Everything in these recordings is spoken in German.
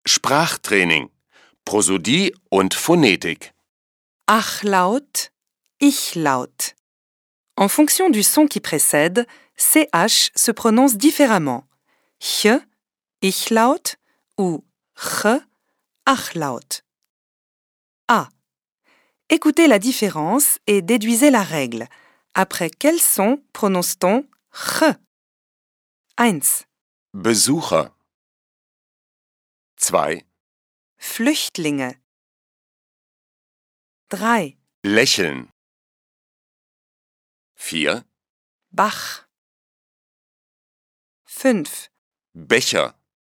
Sprachtraining, Prosodie und Phonetik. Ach-Laut, Ich-Laut. En fonction du son qui précède, CH se prononce différemment. Ch, Ich-Laut ou Ch, Ach-Laut. A. Écoutez la différence et déduisez la règle. Après quel son prononce-t-on Ch? 1. Besucher. 2. Flüchtlinge. 3. Lächeln. 4. Bach. 5. Becher.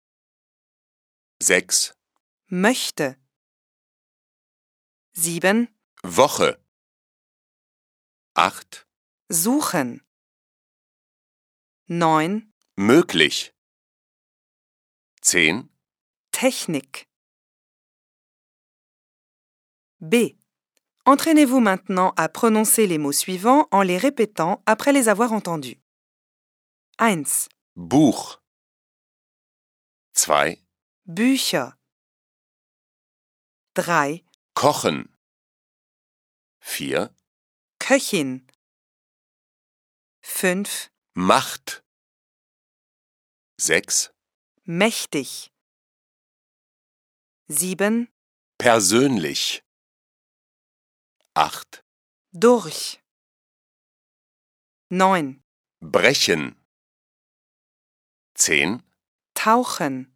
6. Möchte. 7. Woche. 8. Suchen. 9. Möglich. 10. Technik. B. Entraînez-vous maintenant à prononcer les mots suivants en les répétant après les avoir entendus. 1. Buch. 2. Bücher. 3. Kochen. 4. Köchin. 5. Macht. 6. Mächtig. 7. Persönlich. 8. Durch. 9. Brechen. 10. Tauchen.